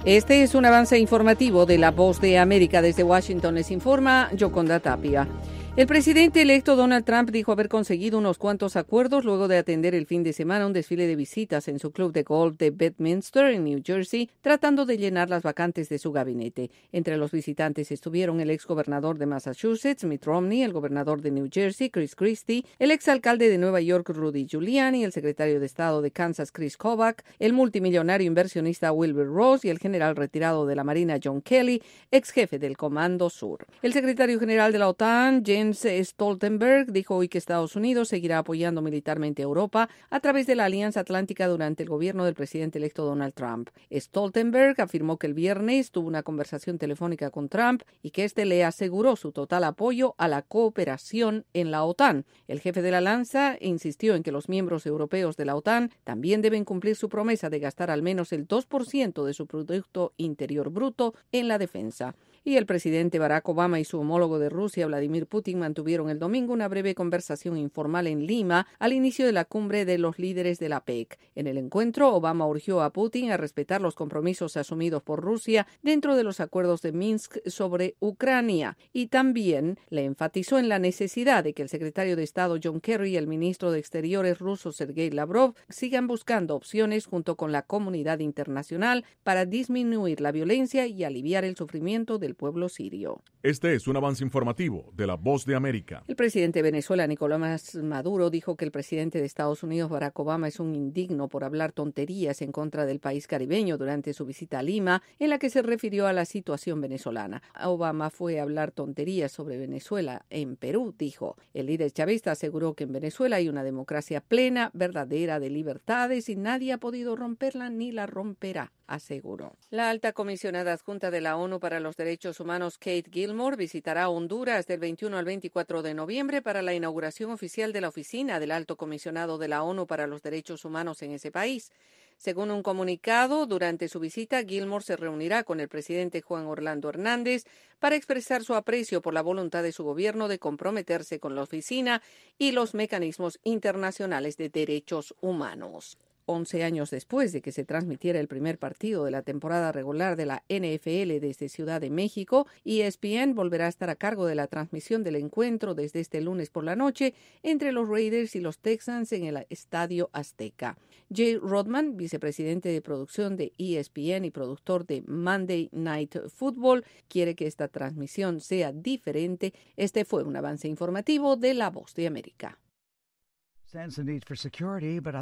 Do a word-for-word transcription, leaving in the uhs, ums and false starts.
Este es un avance informativo de La Voz de América. Desde Washington les informa Yoconda Tapia. El presidente electo Donald Trump dijo haber conseguido unos cuantos acuerdos luego de atender el fin de semana un desfile de visitas en su club de golf de Bedminster, en New Jersey, tratando de llenar las vacantes de su gabinete. Entre los visitantes estuvieron el exgobernador de Massachusetts, Mitt Romney, el gobernador de New Jersey, Chris Christie, el exalcalde de Nueva York, Rudy Giuliani, el secretario de Estado de Kansas, Chris Kobach, el multimillonario inversionista Wilbur Ross y el general retirado de la Marina, John Kelly, ex jefe del Comando Sur. El secretario general de la OTAN, Jens Stoltenberg, dijo hoy que Estados Unidos seguirá apoyando militarmente a Europa a través de la Alianza Atlántica durante el gobierno del presidente electo Donald Trump. Stoltenberg afirmó que el viernes tuvo una conversación telefónica con Trump y que éste le aseguró su total apoyo a la cooperación en la OTAN. El jefe de la alianza insistió en que los miembros europeos de la OTAN también deben cumplir su promesa de gastar al menos el dos por ciento de su Producto Interior Bruto en la defensa. Y el presidente Barack Obama y su homólogo de Rusia, Vladimir Putin, mantuvieron el domingo una breve conversación informal en Lima al inicio de la cumbre de los líderes de la P E C. En el encuentro, Obama urgió a Putin a respetar los compromisos asumidos por Rusia dentro de los acuerdos de Minsk sobre Ucrania y también le enfatizó en la necesidad de que el secretario de Estado John Kerry y el ministro de Exteriores ruso Sergei Lavrov sigan buscando opciones junto con la comunidad internacional para disminuir la violencia y aliviar el sufrimiento del pueblo sirio. Este es un avance informativo de La Voz de América. El presidente de Venezuela, Nicolás Maduro, dijo que el presidente de Estados Unidos, Barack Obama, es un indigno por hablar tonterías en contra del país caribeño durante su visita a Lima, en la que se refirió a la situación venezolana. Obama fue a hablar tonterías sobre Venezuela en Perú, dijo. El líder chavista aseguró que en Venezuela hay una democracia plena, verdadera, de libertades y nadie ha podido romperla ni la romperá, aseguró. La alta comisionada adjunta de la ONU para los Derechos Humanos, Kate Gilmore, visitará Honduras del veintiuno al veinticuatro de noviembre para la inauguración oficial de la oficina del Alto Comisionado de la ONU para los Derechos Humanos en ese país. Según un comunicado, durante su visita, Gilmore se reunirá con el presidente Juan Orlando Hernández para expresar su aprecio por la voluntad de su gobierno de comprometerse con la oficina y los mecanismos internacionales de derechos humanos. Once años después de que se transmitiera el primer partido de la temporada regular de la N F L desde Ciudad de México, E S P N volverá a estar a cargo de la transmisión del encuentro desde este lunes por la noche entre los Raiders y los Texans en el Estadio Azteca. Jay Rodman, vicepresidente de producción de E S P N y productor de Monday Night Football, quiere que esta transmisión sea diferente. Este fue un avance informativo de La Voz de América.